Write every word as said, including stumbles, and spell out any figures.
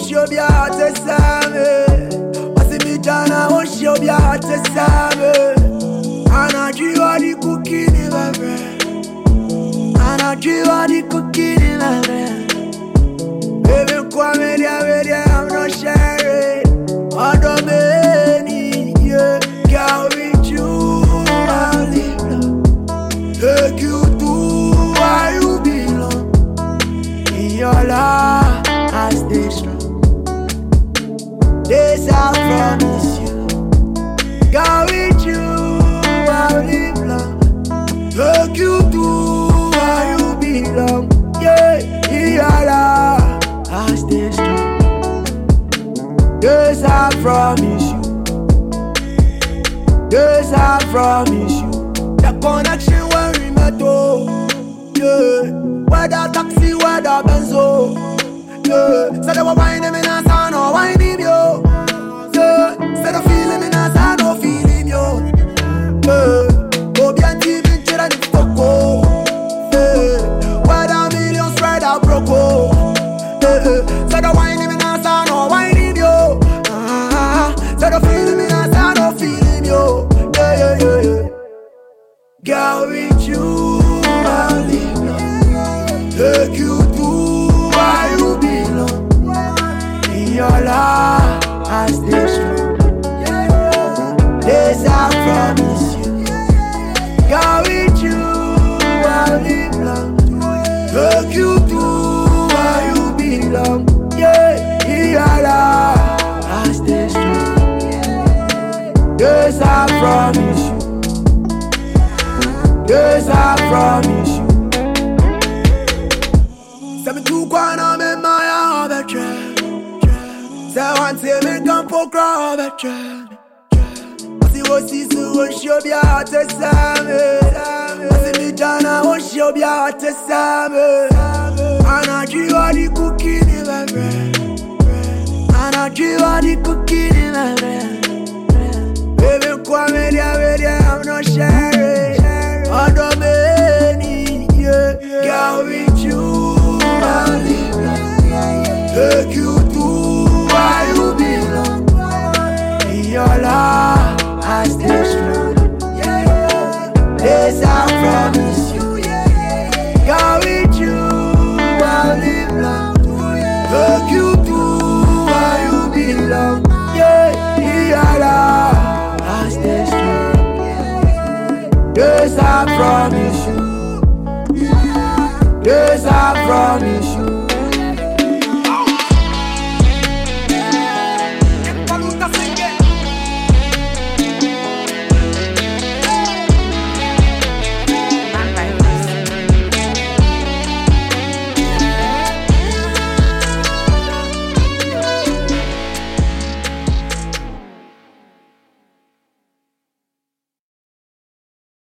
show be a te same. Wasi mi jana won't show be a te same. And I give all the cooking in my bread. And I give all the cooking in my bread. Baby, come here, baby, I'm not sharing. I don't mean yeah, girl with you, I live love. Take you to where you belong. In your life, I stay strong. This I promise you. Girl with you, I live love. Take you to where you belong. Yeah, in your life, I stay strong. Yes, I promise you. Yes, I promise you. The connection when we met, oh, yeah. Whether taxi, whether benzo, yeah. Say they were whining me now, I no whining yo, yeah. Say they feeling me now, I no feeling yo, yeah. Go bien deep into the foco, yeah. Whether millions spread out broke, yeah. Say they whining me now, I no whining yo, ah. Say they feeling me now, I no feeling yo, yeah, yeah, yeah, yeah. Girl with you, I live love. Take you to where you belong. In your life, I stay strong. This I promise you. Girl with you, I live love. Take you to where you belong. Yeah, in your life, I stay strong. This I promise you. Yes, I promise you. Say me too quiet, I'm in my heart, but try. Say one day me come for crowd, but try. I see what see, so what show be a te same. I see me jana, what show be a te same. And I give all the cooking in my bread. And I give all the cooking in my bread. Baby, come here, baby, I'm not sharing. I don't mean yeah, girl with you, I live love. Take you to where you belong. In your life, I stay strong. This I promise you. Girl with you, I live love. Take you to where you belong. Yeah, in your life, I stay strong. Yes, I promise you. Yes, I promise you.